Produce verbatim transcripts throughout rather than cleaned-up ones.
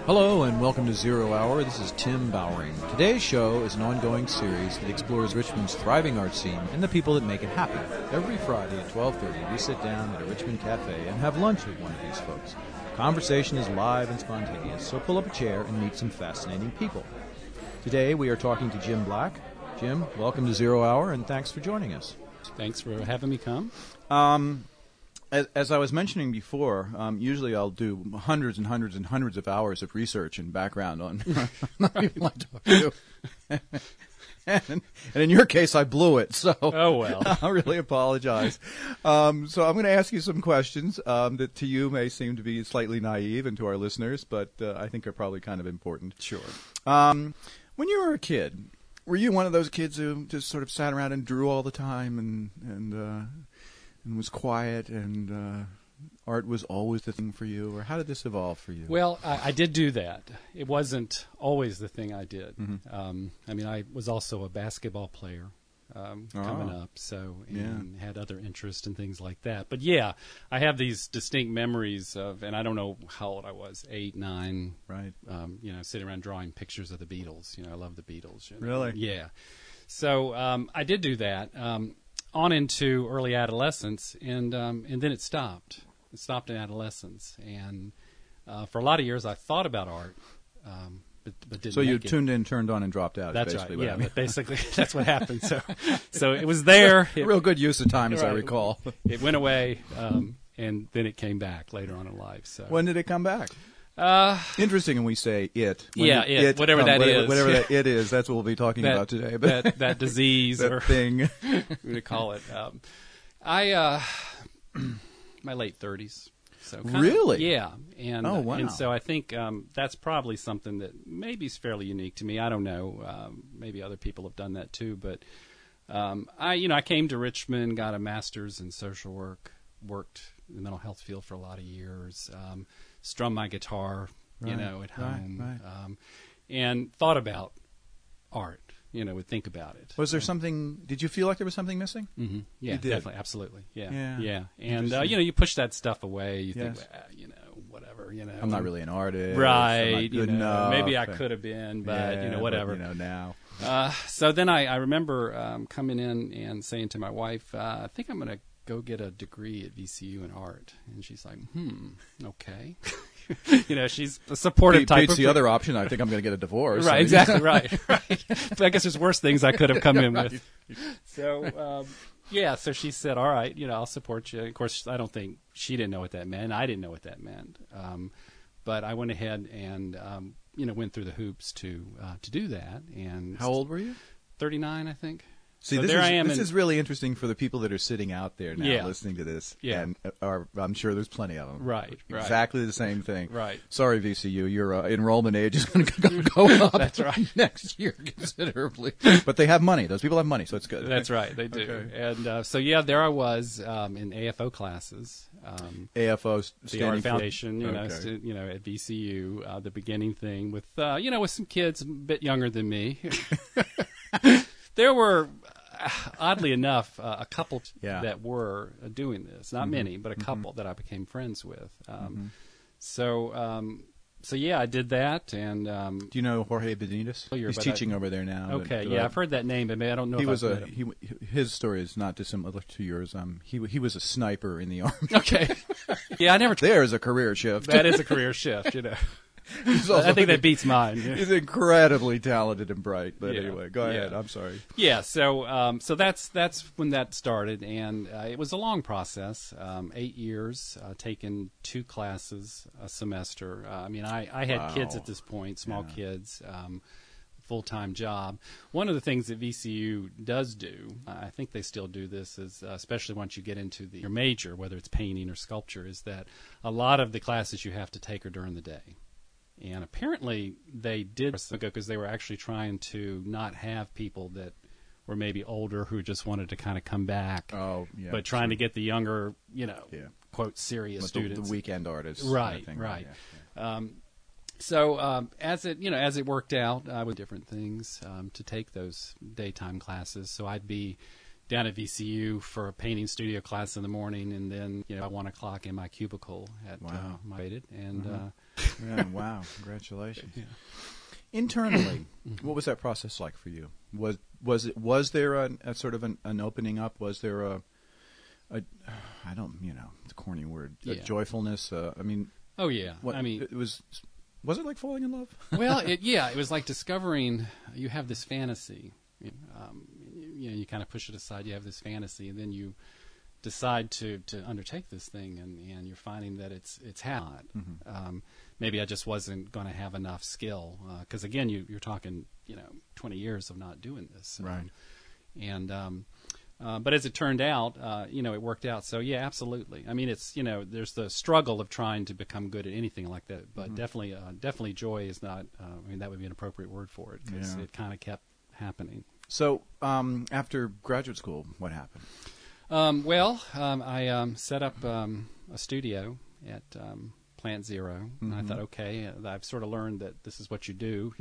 Hello and welcome to Zero Hour. This is Tim Bowering. Today's show is an ongoing series that explores Richmond's thriving art scene and the people that make it happen. Every Friday at twelve thirty, we sit down at a Richmond cafe and have lunch with one of these folks. Conversation is live and spontaneous, so pull up a chair and meet some fascinating people. Today we are talking to Jim Black. Jim, welcome to Zero Hour, and thanks for joining us. Thanks for having me come. Um... As, as I was mentioning before, um, usually I'll do hundreds and hundreds and hundreds of hours of research and background on people I talk to. and, and in your case, I blew it, so oh well. I really apologize. Um, so I'm going to ask you some questions um, that to you may seem to be slightly naive, and to our listeners, but uh, I think are probably kind of important. Sure. Um, when you were a kid, were you one of those kids who just sort of sat around and drew all the time and and uh, and was quiet, and uh, art was always the thing for you? Or how did this evolve for you? Well, I, I did do that. It wasn't always the thing I did. Mm-hmm. Um, I mean, I was also a basketball player um, Oh. coming up, so and Yeah. had other interests and things like that. But yeah, I have these distinct memories of, and I don't know how old I was, eight, nine, Right. um, you know, sitting around drawing pictures of the Beatles. You know, I love the Beatles. You know? Really? Yeah. So um, I did do that. Um, on into early adolescence, and um, and then it stopped. It stopped in adolescence, and uh, for a lot of years I thought about art, um, but, but didn't. So you make it. tuned in, turned on, and dropped out. That's is right. basically Yeah, what I mean. but basically that's what happened. So, so it was there. It, A real good use of time, as I Right. recall. it went away, um, and then it came back later on in life. So When did it come back? uh, Interesting, and we say it. When Yeah, did it, whatever that whatever, is. Whatever that it is, that's what we'll be talking that, about today. But that that disease that or thing. what do you call it? Um, I uh, my late thirties. So kind of- Really? yeah, and Oh, uh, wow. and so I think um, that's probably something that maybe is fairly unique to me. I don't know. Um, maybe other people have done that too, but um, I, you know, I came to Richmond, got a master's in social work, worked in the mental health field for a lot of years, um, strummed my guitar, you Right, know, at right, home, right. Um, and thought about art. You know, would think about it. Was there something? Did you feel like there was something missing? Mm-hmm. Yeah, You did. definitely, absolutely. Yeah, Yeah. yeah. And uh, Interesting. you know, you push that stuff away. You Yes. think, well, you know, whatever. You know, I'm not really an artist. right. I'm not you good know, enough. maybe I and- could have been, but Yeah, you know, but, whatever. you know, now. Uh, so then I, I remember um, coming in and saying to my wife, uh, "I think I'm going to go get a degree at V C U in art." And she's like, "Hmm, okay." You know, she's a supportive Beat, type beats of the other option. I think I'm going to get a divorce. I Right, mean- exactly, right, right. But I guess there's worse things I could have come in Right. with. So, um, yeah, so she said, all right, you know, I'll support you. Of course, I don't think she didn't know what that meant. I didn't know what that meant. Um, but I went ahead and, um, you know, went through the hoops to uh, to do that. And How old were you? thirty-nine, I think. See, So this, there is, I am this in- is really interesting for the people that are sitting out there now Yeah. listening to this. Yeah. And are, I'm sure there's plenty of them. Right, right. Exactly the same thing. Right. Sorry, V C U, your uh, enrollment age is going to go up That's right. next year considerably. But they have money. Those people have money, so it's good. That's right, they do. Okay. And uh, so, yeah, there I was um, in A F O classes. Um, A F O the standing Art for- Foundation, you know, Okay. stu- you know, at V C U, uh, the beginning thing with, uh, you know, with some kids a bit younger than me. There were, uh, oddly enough, uh, a couple Yeah. that were uh, doing this. Not many, but a couple that I became friends with. Um, Mm-hmm. So, um, so yeah, I did that, and um, Do you know Jorge Benitez? Familiar, He's but teaching over there now. okay, but, yeah, uh, I've heard that name, but I don't know. He if was I've a met him. he. His story is not dissimilar to yours. Um, he he was a sniper in the army. Okay, yeah, I never. There's a career shift. That is a career shift, you know. He's also- I think that beats mine. yeah. He's incredibly talented and bright. But Yeah. anyway, go Yeah. ahead. I'm sorry. Yeah, so um, so that's that's when that started, and uh, it was a long process. Um, eight years, uh, taking two classes a semester. Uh, I mean, I, I had Wow. kids at this point, small Yeah. kids, um, full time job. One of the things that V C U does do, I think they still do this, is uh, especially once you get into the, your major, whether it's painting or sculpture, is that a lot of the classes you have to take are during the day. And apparently they did ago because they were actually trying to not have people that were maybe older who just wanted to kind of come back, Oh, yeah. but trying to get the younger, you know, Yeah. quote, serious But the, students. the weekend artists. Right, I think. right. Yeah, yeah. Um, so um, as it you know as it worked out, I would different things um, to take those daytime classes. So I'd be down at V C U for a painting studio class in the morning, and then you know at one o'clock in my cubicle at Wow. uh, my and Mhm. uh, Yeah, wow, congratulations. Yeah. Internally, what was that process like for you? Was was it was there a, a sort of an, an opening up? Was there a, a I don't you know it's a corny word, a Yeah. joyfulness? Uh, I mean, Oh yeah. what, I mean, it was was it like falling in love? well, it, yeah, it was like discovering you have this fantasy. Um, you know, you kind of push it aside. You have this fantasy, and then you decide to, to undertake this thing, and, and you're finding that it's it's not. Mm-hmm. Um, maybe I just wasn't going to have enough skill because again, you, you're talking you know twenty years of not doing this, Right? Um, and um, uh, but as it turned out, uh, you know, it worked out. So yeah, absolutely. I mean, it's you know, there's the struggle of trying to become good at anything like that, but Mhm. definitely, uh, definitely, joy is not. Uh, I mean, that would be an appropriate word for it because Yeah. it kind of kept happening. So um, after graduate school, what happened? Um, well, um, I um, set up um, a studio at um, Plant Zero, and I Mhm. thought, okay, uh, I've sort of learned that this is what you do.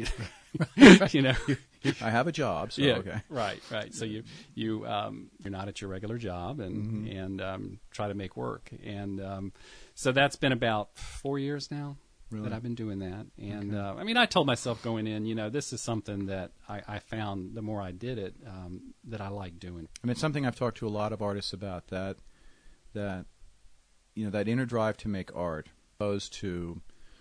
you know, I have a job, so yeah, okay. right, right. So you you um, you're not at your regular job, and Mhm. and um, try to make work, and um, so that's been about four years now. Really? That I've been doing that. And, Okay. uh, I mean, I told myself going in, you know, this is something that I, I found the more I did it, um, that I like doing. I mean, it's something I've talked to a lot of artists about, that that you know that inner drive to make art, opposed to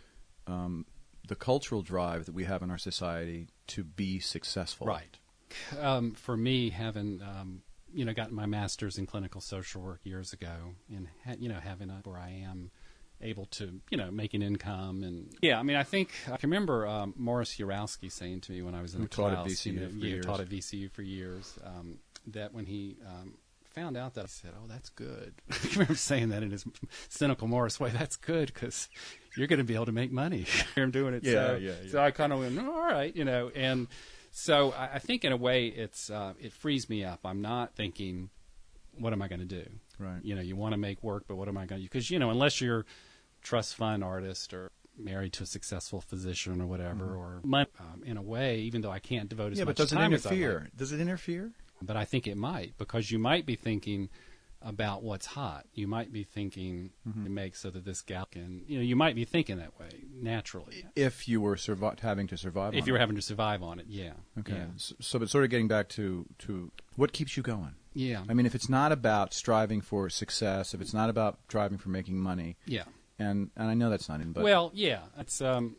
um, the cultural drive that we have in our society to be successful. Right. Um, for me, having, um, you know, gotten my master's in clinical social work years ago, and, ha- you know, having a, where I am able to, you know, make an income. And yeah, I mean, I think I can remember um, Morris Urowski saying to me when I was in Who the taught at class, V C U you know, for yeah, years. taught at V C U for years, um, that when he um, found out that, I said, oh, that's good. I remember saying that in his cynical Morris way, that's good because you're going to be able to make money. I'm doing it. Yeah, so, yeah, yeah. so I kind of went, oh, all right, you know, and so I, I think in a way it's uh, it frees me up. I'm not thinking, what am I going to do? Right. You know, you want to make work, but what am I going to do? Because, you know, unless you're trust fund artist or married to a successful physician or whatever, Mhm. or money, um, in a way, even though I can't devote as Yeah, much but does it time as I interfere? like. Does it interfere? But I think it might, because you might be thinking about what's hot. You might be thinking Mhm. to make so that this gal can, you know, you might be thinking that way naturally. If you were survi- having to survive, If on you were it. having to survive on it, yeah. Okay. Yeah. So, so, but sort of getting back to to what keeps you going. Yeah. I mean, if it's not about striving for success, if it's not about striving for making money, yeah. and and I know that's not in, but Well, yeah, it's. Um,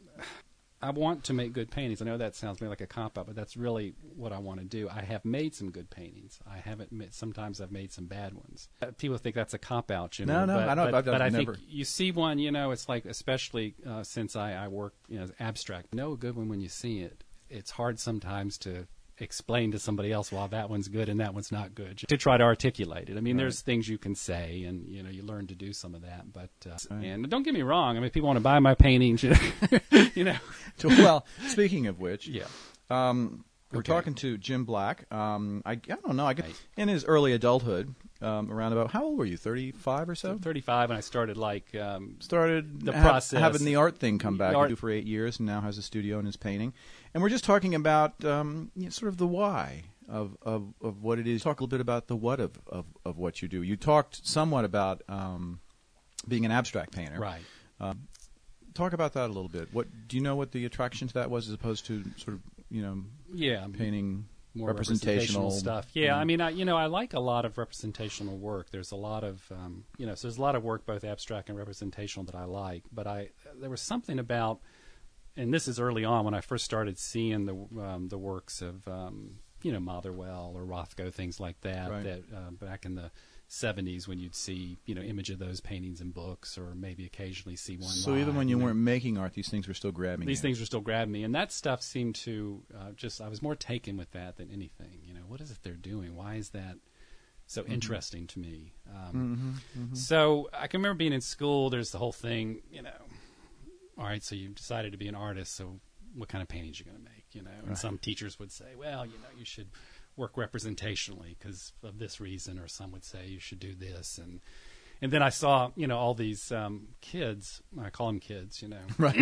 I want to make good paintings. I know that sounds maybe like a cop out, but that's really what I want to do. I have made some good paintings. I haven't. Made, sometimes I've made some bad ones. Uh, People think that's a cop out, you know. No, no, but, I don't- But, I've- but I've I never- think you see one, you know, it's like, especially uh, since I, I work, you know, as abstract. You know, a good one when you see it. It's hard sometimes to explain to somebody else, well, that one's good and that one's not good, to try to articulate it. I mean, Right. there's things you can say, and you know, you learn to do some of that. But uh, Right. and don't get me wrong. I mean, if people want to buy my paintings, you know, you know. well, speaking of which, Yeah. um, we're Okay. talking to Jim Black. Um, I, I don't know. I get, Right. in his early adulthood, um, around about how old were you? Thirty-five or so? So thirty-five, and I started like um, Started The ha- process. having the art thing come back. The art- He do for eight years, and now has a studio and is painting. And we're just talking about um, you know, sort of the why of, of, of what it is. Talk a little bit about the what of, of, of what you do. You talked somewhat about um, being an abstract painter. right. Um, talk about that a little bit. What do you know? What the attraction to that was, as opposed to sort of you know Yeah, painting more representational stuff. Yeah, um, I mean, I, you know, I like a lot of representational work. There's a lot of, um, you know, so there's a lot of work, both abstract and representational, that I like. But I, there was something about, and this is early on when I first started seeing the um, the works of, um, you know, Motherwell or Rothko, things like that. Right. That uh, back in the seventies, when you'd see, you know, image of those paintings in books, or maybe occasionally see one. So even live, when you know. weren't making art, these things were still grabbing These you. things were still grabbing me, and that stuff seemed to uh, just, I was more taken with that than anything. You know, what is it they're doing? Why is that so Mhm. interesting to me? Um, Mhm, mhm. So I can remember being in school, there's the whole thing, you know, all right, so you've decided to be an artist, so what kind of paintings are you going to make, you know? And Right. some teachers would say, well, you know, you should work representationally because of this reason, or some would say you should do this. And and then I saw, you know, all these um, kids, I call them kids, you know. Right.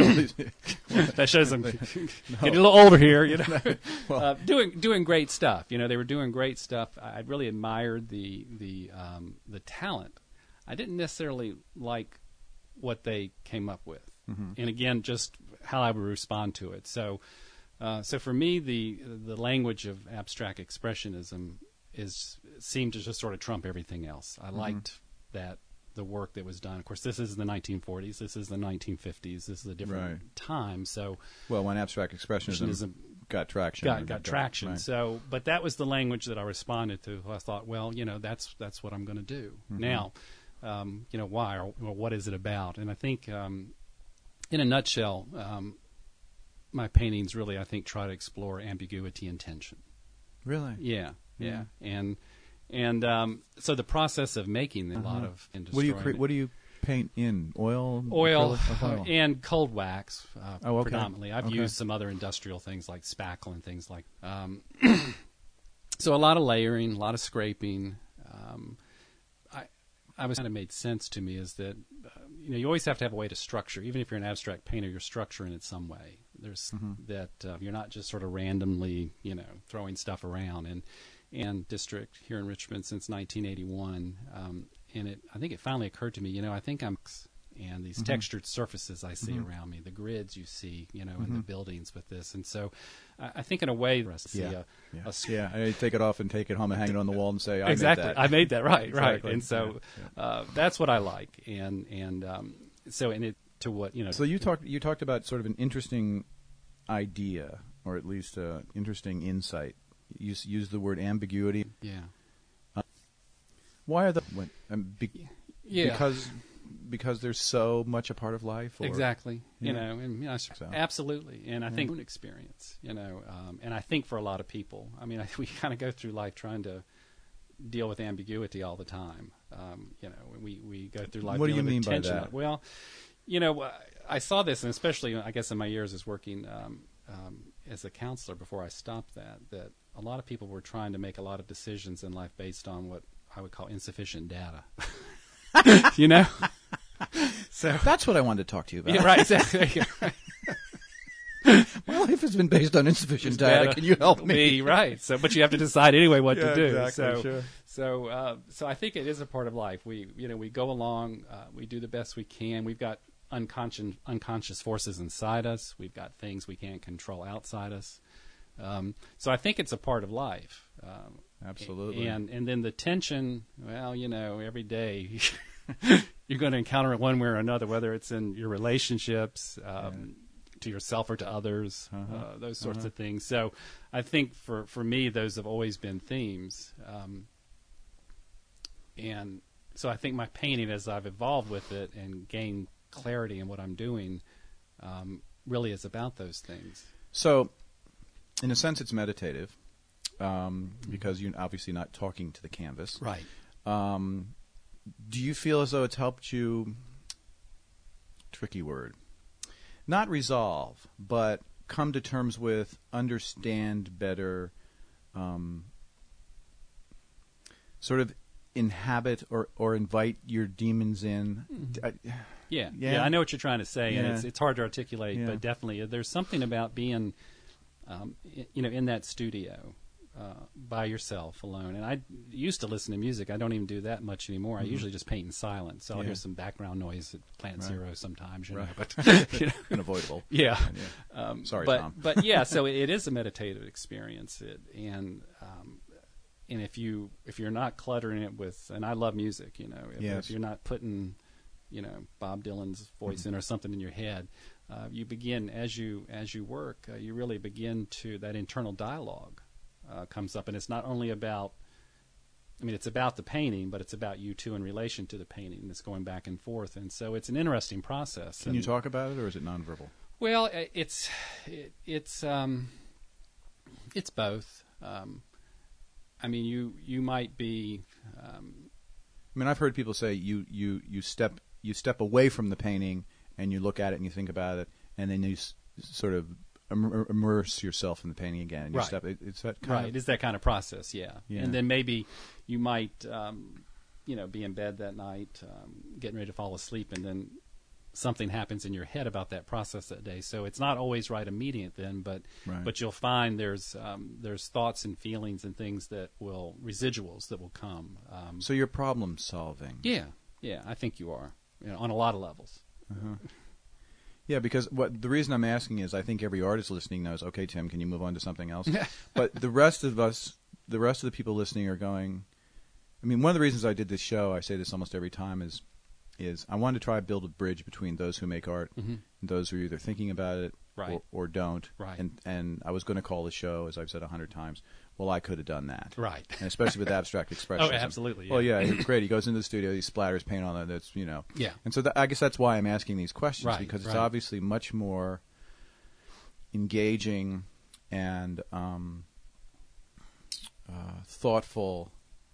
That shows them getting a little older here, you know, Well- uh, doing doing great stuff. You know, they were doing great stuff. I I really admired the the um, the talent. I didn't necessarily like what they came up with. mm-hmm. and again, just how I would respond to it. So, uh, so for me, the the language of abstract expressionism is seemed to just sort of trump everything else. I mm-hmm. liked that the work that was done. Of course, this is the nineteen forties. This is the nineteen fifties. This is a different right. time. So, well, when abstract expressionism got traction, got got traction. Right. So, but that was the language that I responded to. I thought, well, you know, that's that's what I'm going to do mm-hmm. now. Um, you know, why or, or what is it about? And I think, um, in a nutshell, um, my paintings really, I think, try to explore ambiguity and tension. Really? Yeah, yeah, yeah. and and um, so the process of making a uh-huh. lot of and what do you cre- what do you paint in oil, oil, oil? and cold wax uh, oh, okay. predominantly. I've okay. used some other industrial things like spackle and things like. Um, so a lot of layering, a lot of scraping. Um, I I was kind of made sense to me is that uh, you know you always have to have a way to structure. Even if you're an abstract painter, you're structuring it some way. There's mm-hmm. that uh, you're not just sort of randomly you know throwing stuff around. And and district here in Richmond since nineteen eighty-one. Um, and it, I think it finally occurred to me, you know, I think I'm, and these mm-hmm. textured surfaces I see mm-hmm. around me, the grids you see, you know, mm-hmm. in the buildings with this. And so I, I think in a way, I see yeah. a, yeah. a yeah. I take it off and take it home and hang it on the wall and say, I exactly. made that. I made that, right, exactly. right. And so yeah. Yeah. Uh, that's what I like. And, and um, so, and it, to what, you know. So you talked, you talked about sort of an interesting idea, or at least an interesting insight. You use the word ambiguity. Yeah. Uh, why are the when, um, be, yeah. because because they're so much a part of life? Or, exactly. Yeah. You know, and you know, so. absolutely. And I yeah. think experience. You know, um, and I think for a lot of people, I mean, I, we kind of go through life trying to deal with ambiguity all the time. Um, you know, we we go through life. What do you mean with by tension. that? Well, you know, I saw this, and especially I guess in my years as working um, um, as a counselor before I stopped that that. A lot of people were trying to make a lot of decisions in life based on what I would call insufficient data. You know? So that's what I wanted to talk to you about. Yeah, right, exactly. My life has been based on insufficient data. data. Can you help me? me? Right. So, but you have to decide anyway what yeah, to do. Exactly, so, sure. so, uh, so I think it is a part of life. We, you know, we go along, uh, we do the best we can. We've got unconscious, unconscious forces inside us. We've got things we can't control outside us. Um, so I think it's a part of life. Um, Absolutely. And and then the tension, well, you know, every day you're going to encounter it one way or another, whether it's in your relationships, um, yeah. to yourself or to others, uh-huh. uh, those sorts uh-huh. of things. So I think for, for me, those have always been themes. Um, and so I think my painting, as I've evolved with it and gained clarity in what I'm doing, um, really is about those things. So... in a sense, it's meditative um, because you're obviously not talking to the canvas. Right. Um, do you feel as though it's helped you, tricky word, not resolve, but come to terms with, understand better, um, sort of inhabit or, or invite your demons in? Mm-hmm. I, yeah. yeah. Yeah, I know what you're trying to say, yeah. and it's, it's hard to articulate, yeah. but definitely there's something about being... Um, you know, in that studio, uh, by yourself, alone. And I used to listen to music. I don't even do that much anymore. Mm-hmm. I usually just paint in silence. So I'll yeah. hear some background noise at Planet right. Zero sometimes, you right. know. But you know. Unavoidable. Yeah. yeah. Um, Sorry, but, Tom. But yeah, so it is a meditative experience. It, and um, and if you if you're not cluttering it with, and I love music, you know, if, yes. if you're not putting, you know, Bob Dylan's voice mm-hmm. in or something in your head. Uh, you begin as you as you work. Uh, you really begin to that internal dialogue uh, comes up, and it's not only about. I mean, it's about the painting, but it's about you two in relation to the painting. It's going back and forth, and so it's an interesting process. Can and, you talk about it, or is it nonverbal? Well, it's it, it's um, it's both. Um, I mean, you you might be. Um, I mean, I've heard people say you you you step you step away from the painting. And you look at it and you think about it, and then you s- sort of immer- immerse yourself in the painting again. And you right. step. It, it's that kind right. of It's that kind of process, yeah. yeah. And then maybe you might, um, you know, be in bed that night, um, getting ready to fall asleep, and then something happens in your head about that process that day. So it's not always right immediate then, but right. but you'll find there's um, there's thoughts and feelings and things that will residuals that will come. Um, so you're problem solving. Yeah, yeah. I think you are, you know, on a lot of levels. Uh-huh. Yeah, because what the reason I'm asking is I think every artist listening knows, okay, Tim, can you move on to something else? But the rest of us, the rest of the people listening are going, I mean, one of the reasons I did this show, I say this almost every time, is is I wanted to try to build a bridge between those who make art mm-hmm. and those who are either thinking about it right. or, or don't. Right. And, and I was going to call the show, as I've said a hundred times, well, I could have done that. Right. And especially with abstract expressionism. Oh, absolutely. Yeah. Well, yeah, it's great. He goes into the studio, he splatters paint on it. That's, you know. Yeah. And so th- I guess that's why I'm asking these questions, right, because it's right. obviously much more engaging and um, uh, thoughtful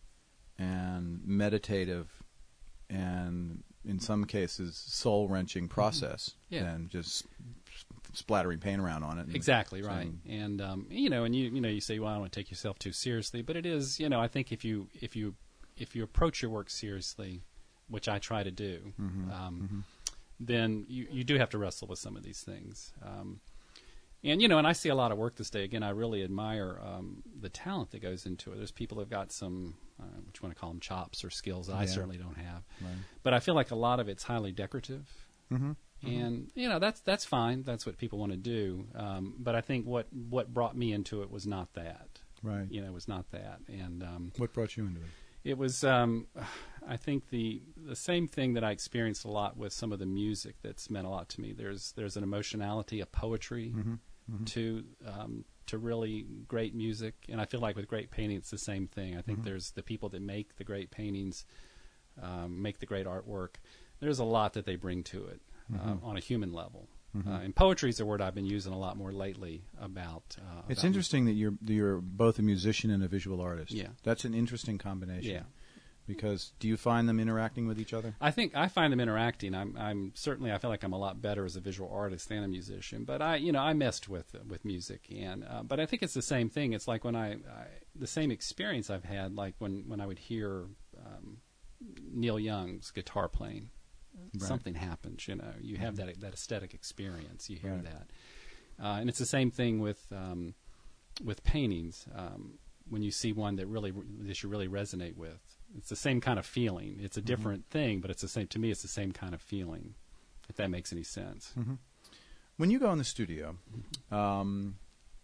and meditative and in some cases soul-wrenching process mm-hmm. yeah. than just splattering paint around on it. And exactly right. saying, and um, you know, and you you know, you say, well, I don't want to take yourself too seriously, but it is, you know, I think if you if you if you approach your work seriously, which I try to do, mm-hmm, um, mm-hmm. then you you do have to wrestle with some of these things. Um, and you know, and I see a lot of work this day. Again, I really admire um, the talent that goes into it. There's people who've got some, uh, what you want to call them, chops or skills that yeah. I certainly don't have. Right. But I feel like a lot of it's highly decorative. Mm-hmm. And you know, that's that's fine. That's what people want to do. Um, but I think what what brought me into it was not that. Right. You know, it was not that. And um, what brought you into it? It was, um, I think the the same thing that I experienced a lot with some of the music that's meant a lot to me. There's there's an emotionality, a poetry mm-hmm. Mm-hmm. to um, to really great music, and I feel like with great painting, it's the same thing. I think mm-hmm. there's the people that make the great paintings, um, make the great artwork. There's a lot that they bring to it. Mm-hmm. Uh, on a human level. Mm-hmm. Uh, and poetry is a word I've been using a lot more lately about. Uh, it's about interesting that you're you're both a musician and a visual artist. Yeah. That's an interesting combination. Yeah. Because do you find them interacting with each other? I think I find them interacting. I'm, I'm certainly I feel like I'm a lot better as a visual artist than a musician. But I, you know, I messed with with music, and uh, but I think it's the same thing. It's like when I, I the same experience I've had, like when when I would hear um, Neil Young's guitar playing. Right. Something happens, you know. You have that that aesthetic experience. You hear right. that, uh, and it's the same thing with um, with paintings. Um, when you see one that really that you really resonate with, it's the same kind of feeling. It's a different mm-hmm. thing, but it's the same. To me, it's the same kind of feeling. If that makes any sense. Mm-hmm. When you go in the studio, um,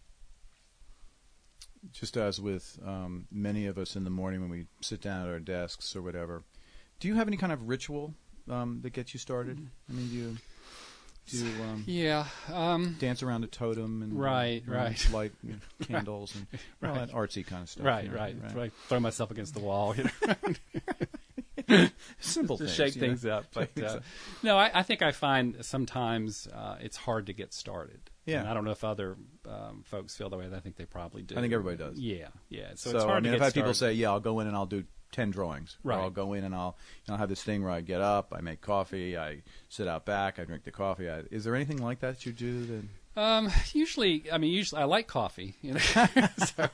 just as with um, many of us in the morning when we sit down at our desks or whatever, do you have any kind of ritual? Um, that gets you started? I mean, do you, do you um, yeah, um, dance around a totem and right, uh, right, light you know, candles and right. all that artsy kind of stuff? Right, you know, right, right. right. Throw myself against the wall. You know? Simple to things, shake you things know? up. But things uh, up. no, I, I think I find sometimes uh, it's hard to get started. Yeah, and I don't know if other um, folks feel that way. I think they probably do. I think everybody does. Yeah, yeah. So, so it's hard I mean, to I've get had started. people say, "Yeah, I'll go in and I'll do ten drawings. Right. Or I'll go in and I'll, you know, I'll have this thing where I get up, I make coffee, I sit out back, I drink the coffee. I, is there anything like that you do? That... Um, usually, I mean, usually I like coffee. You know, so,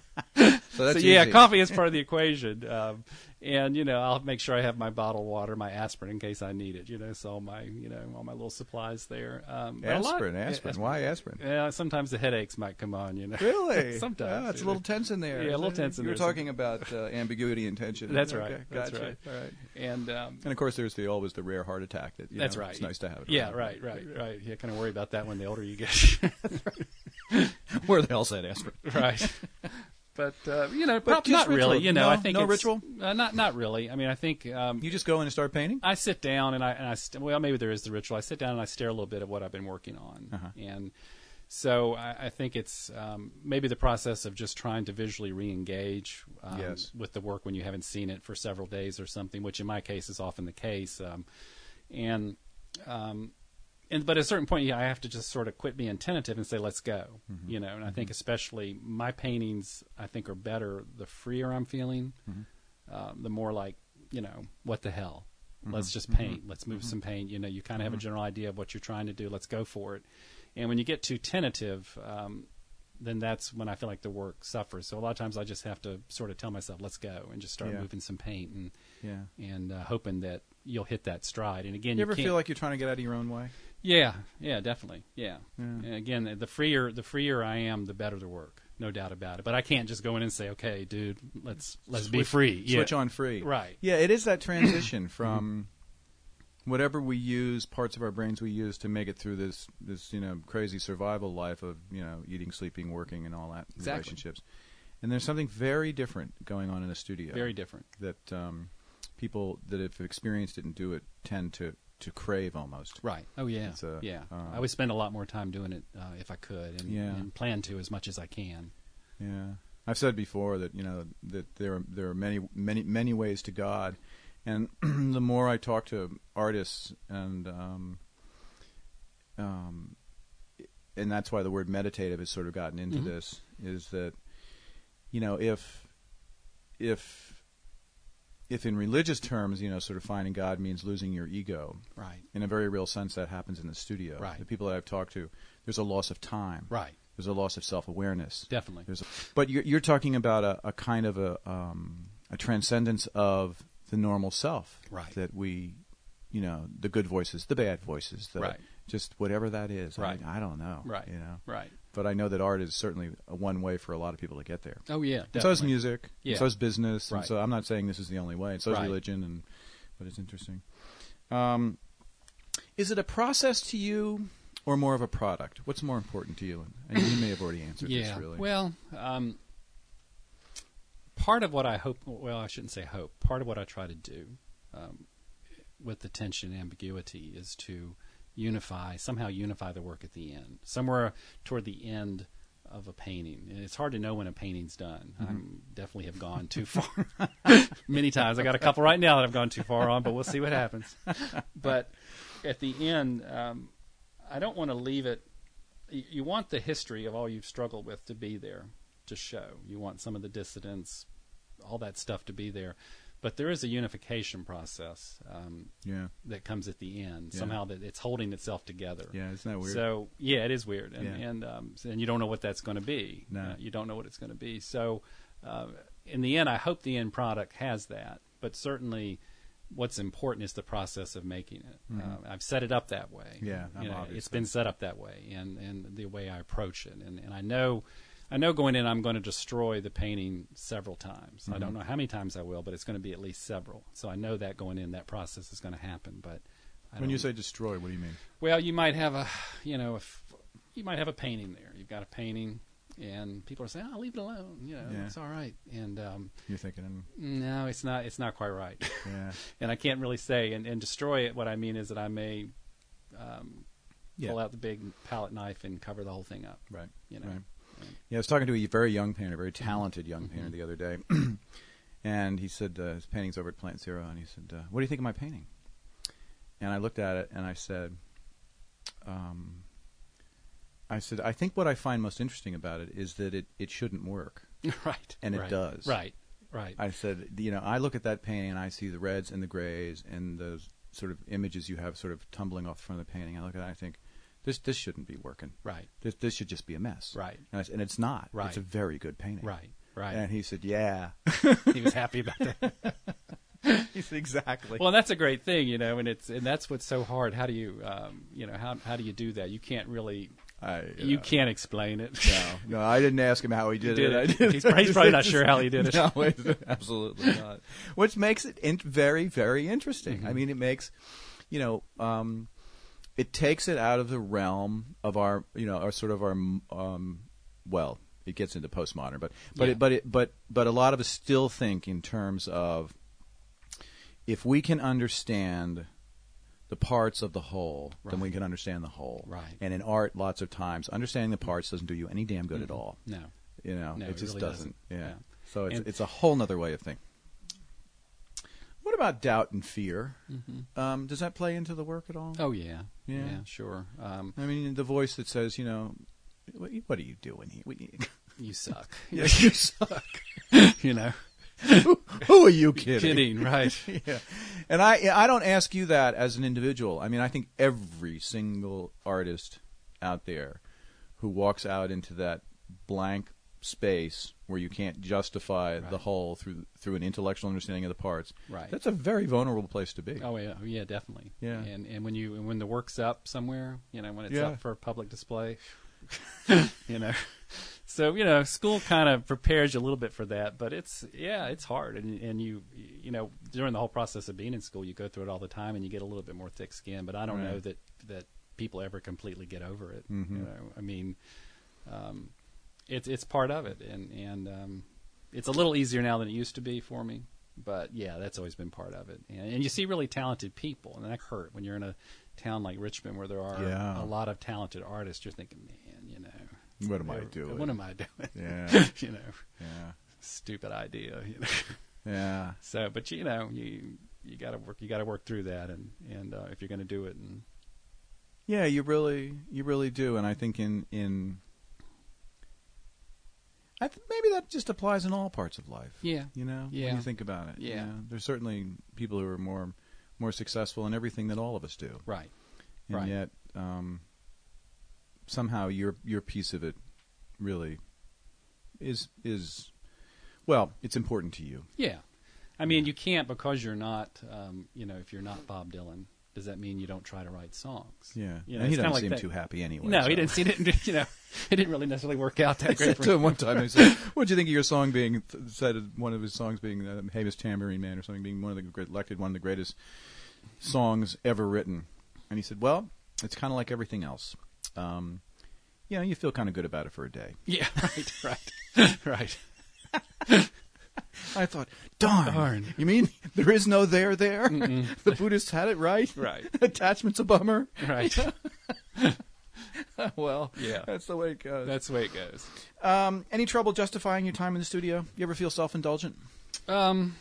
so that's so yeah, easy. coffee is part of the equation. Um, and you know, I'll make sure I have my bottled water, my aspirin in case I need it. You know, so all my, you know, all my little supplies there. Um, but a lot- Aspirin, yeah, aspirin. Why aspirin? Yeah, sometimes the headaches might come on. You know, Really? sometimes Oh, it's a you little know. tense in there. Yeah, a little tense in You were there. talking about uh, ambiguity and tension. That's Okay, right. That's gotcha. right. All right. And um, And of course, there's the always the rare heart attack that you that's know, right. It's nice to have it. Yeah, around. right, right, right. Yeah, kind of worry about that when the older you get. Where the hell's that aspirin? Right. But uh, you know, But prob- just not really. ritual. You know, No- I think no it's, ritual? Uh, not not really. I mean, I think um, You just go in and start painting? I sit down and I and I st- well, maybe there is the ritual. I sit down and I stare a little bit at what I've been working on, Uh-huh. and so I, I think it's um, maybe the process of just trying to visually re-engage um, Yes. with the work when you haven't seen it for several days or something, which in my case is often the case, um, and. Um, And, but at a certain point, yeah, I have to just sort of quit being tentative and say, let's go, Mm-hmm. you know. And I think especially my paintings, I think, are better the freer I'm feeling, Mm-hmm. uh, the more like, you know, what the hell? Mm-hmm. Let's just paint. Let's move some paint. You know, you kind of have a general idea of what you're trying to do. Let's go for it. And when you get too tentative, um, then that's when I feel like the work suffers. So a lot of times I just have to sort of tell myself, let's go, and just start Yeah. moving some paint and Yeah. and uh, hoping that you'll hit that stride. And again, You you, ever can't, feel like you're trying to get out of your own way? Yeah, yeah, definitely, yeah. Yeah. And again, the freer the freer I am, the better the work, no doubt about it. But I can't just go in and say, "Okay, dude, let's let's be Switch- free." Switch yeah. on free. Right. Yeah, it is that transition from whatever we use, parts of our brains we use to make it through this, this you know, crazy survival life of, you know, eating, sleeping, working, and all that, Exactly. relationships. And there's something very different going on in a studio. Very different. That um, people that have experienced it and do it tend to, to crave almost. Right. Oh, yeah. It's a, yeah. uh, I would spend a lot more time doing it uh, if I could, and, Yeah. and plan to as much as I can. Yeah, I've said before that you know that there are there are many many many ways to God, and the more I talk to artists and um, um, and that's why the word meditative has sort of gotten into Mhm. this, is that you know if if if in religious terms, you know, sort of finding God means losing your ego. Right. In a very real sense, that happens in the studio. Right. The people that I've talked to, there's a loss of time. Right. There's a loss of self-awareness. Definitely. There's a, but you're, you're talking about a, a kind of a, um, a transcendence of the normal self. Right. That we, you know, the good voices, the bad voices, the, Right. just whatever that is. Right. I, I don't know. Right. You know. Right. But I know that art is certainly a one way for a lot of people to get there. Oh, yeah. And so is definitely. music. Yeah. And so is business. And Right. so I'm not saying this is the only way. And so is Right. religion. And but it's interesting. Um, is it a process to you, or more of a product? What's more important to you? And you may have already answered Yeah. this, really. Well, um, part of what I hope, well, I shouldn't say hope, part of what I try to do um, with the tension and ambiguity is to unify, somehow unify the work at the end, somewhere toward the end of a painting. And it's hard to know when a painting's done. I definitely have gone too far many times. I got a couple right now that I've gone too far on, but we'll see what happens. But at the end, um, I don't want to leave it. You, you want the history of all you've struggled with to be there, to show. You want some of the dissidents, all that stuff to be there. But there is a unification process um, Yeah. that comes at the end. Yeah. Somehow that it's holding itself together. Yeah, isn't that weird? So yeah, it is weird, and Yeah. and um, and you don't know what that's going to be. No. Uh, you don't know what it's going to be. So uh, in the end, I hope the end product has that. But certainly, what's important is the process of making it. Uh, I've set it up that way. Yeah, You know, obviously. it's been set up that way, and and the way I approach it, and and I know. I know going in I'm going to destroy the painting several times. I don't know how many times I will, but it's going to be at least several. So I know that going in, that process is going to happen. But I When you don't- say destroy, what do you mean? well, you might have a, you know, if you might have a painting there. You've got a painting, and people are saying, "Oh, leave it alone. You know, Yeah. it's all right." And um, You're thinking, no, it's not. It's not quite right. yeah. And I can't really say. And, and destroy it. What I mean is that I may um, Yeah. pull out the big palette knife and cover the whole thing up. Right. You know. Right. Yeah, I was talking to a very young painter, very talented young painter the other day, and he said uh, his painting's over at Plant Zero, and he said, uh, "What do you think of my painting?" And I looked at it and I said, um, "I said I think what I find most interesting about it is that it, it shouldn't work." Right. And it right, does. Right. Right. I said, you know, I look at that painting and I see the reds and the grays and those sort of images you have sort of tumbling off the front of the painting. I look at it and I think, this this shouldn't be working. Right. This this should just be a mess. Right. And, I, s- and it's not. Right. It's a very good painting. Right. Right. And he said, yeah. He was happy about that. He said, exactly. Well, that's a great thing, you know, and it's and that's what's so hard. How do you, um, you know, how how do you do that? You can't really, I, you uh, can't explain it. No, no, I didn't ask him how he did, He did it. I it. did He's, he's probably not sure how he did it. No, it's absolutely not. Which makes it in- very, very interesting. Mm-hmm. I mean, it makes, you know, um, it takes it out of the realm of our, you know, our sort of our, um, well, it gets into postmodern, but but Yeah. it, but it, but but a lot of us still think in terms of if we can understand the parts of the whole, then we Right. can understand the whole. Right. And in art, lots of times, understanding the parts doesn't do you any damn good at all. No. You know, No, it it just really doesn't. doesn't. Yeah. Yeah. So it's And- it's a whole nother way of thinking. What about doubt and fear? Mm-hmm. Um, does that play into the work at all? Oh yeah. Yeah. Yeah. Sure. Um, I mean, the voice that says, you know, what, what are you doing here? What you, you suck. yeah, you suck. You know. who, who are you kidding? Kidding. Right. Yeah. And I I don't ask you that as an individual. I mean, I think every single artist out there who walks out into that blank space where you can't justify the Right. whole through through an intellectual understanding of the parts. Right. That's a very vulnerable place to be. Oh yeah. Oh, yeah. Definitely. Yeah. And and when you when the work's up somewhere, you know, when it's Yeah. up for public display, you know, So, you know, school kind of prepares you a little bit for that, but it's, yeah, it's hard. And, and you, you know, during the whole process of being in school, you go through it all the time and you get a little bit more thick skin, but I don't Right. know that, that people ever completely get over it. Mm-hmm. You know, I mean, um, it's, it's part of it. And, and, um, it's a little easier now than it used to be for me, but yeah, that's always been part of it. And, and you see really talented people, and that hurt when you're in a town like Richmond where there are Yeah. a lot of talented artists. You're thinking, man, you know, What am I doing? What am I doing? Yeah. you know, Yeah. stupid idea. You know. Yeah. So, but you know, you you got to work. You got to work through that, and and uh, if you're going to do it, and Yeah, you really, you really do, and I think in in, I th- maybe that just applies in all parts of life. yeah, You know, Yeah. when you think about it. Yeah. There's certainly people who are more more successful in everything that all of us do, right, and right. yet um, somehow your your piece of it really is is well, it's important to you. Yeah, I mean, you can't because you're not, um, you know, if you're not Bob Dylan, does that mean you don't try to write songs? Yeah, You know, and he it's kinda doesn't like seem that- too happy anyway. No, so. he didn't. He didn't. You know, it didn't really necessarily work out that I great said for to him. him one time, I said, "What do you think of your song being th- said? One of his songs being uh, "Hey Miss Tambourine Man" or something, being one of the great, elected one of the greatest songs ever written?" And he said, "Well, it's kind of like everything else. Um, you know, you feel kind of good about it for a day." Yeah, right, right, right. I thought, darn, Darn. you mean there is no there there? The Buddhists had it right. Right. Attachment's a bummer. Right. Well, Yeah. that's the way it goes. That's the way it goes. Um, any trouble justifying your time in the studio? You ever feel self-indulgent? Um,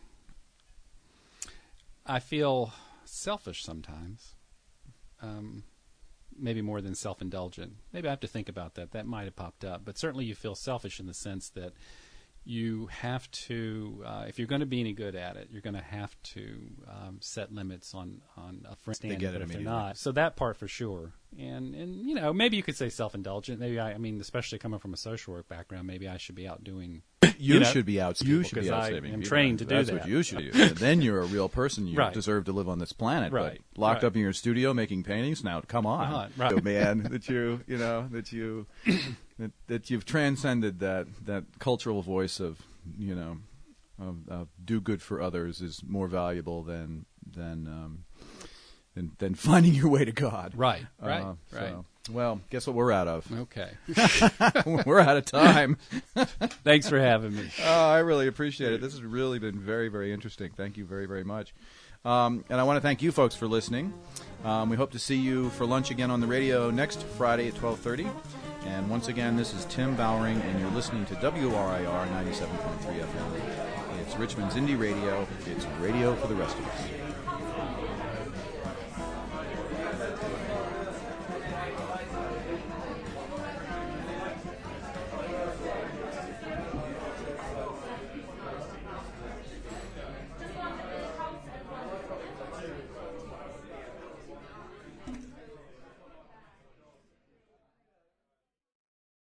I feel selfish sometimes. Um, maybe more than self-indulgent. Maybe I have to think about that. That might have popped up. But certainly you feel selfish in the sense that you have to, uh, if you're going to be any good at it, you're going to have to um, set limits on, on a friend standard. get it But if they're immediately. not, so that part for sure. And, and you know, maybe you could say self-indulgent. Maybe I, I mean, especially coming from a social work background, maybe I should be out doing. You, You know, should be out. you You should should be be out out I saving am people. trained to do That's that. what you should do. And then you're a real person. You Right. deserve to live on this planet. Right. But locked Right. up in your studio making paintings. Now, come on, Come on. Right. Oh, man. That you, you know, that you, that, that you've transcended that that cultural voice of, you know, of, of do good for others is more valuable than than um, than, than finding your way to God. Right, right, Uh, right. so, well, guess what we're out of? Okay. We're out of time. Thanks for having me. Oh, I really appreciate it. This has really been very, very interesting. Thank you very, very much. Um, and I want to thank you folks for listening. Um, we hope to see you for lunch again on the radio next Friday at twelve thirty. And once again, this is Tim Bowering, and you're listening to W R I R ninety-seven point three F M. It's Richmond's Indie Radio. It's radio for the rest of us.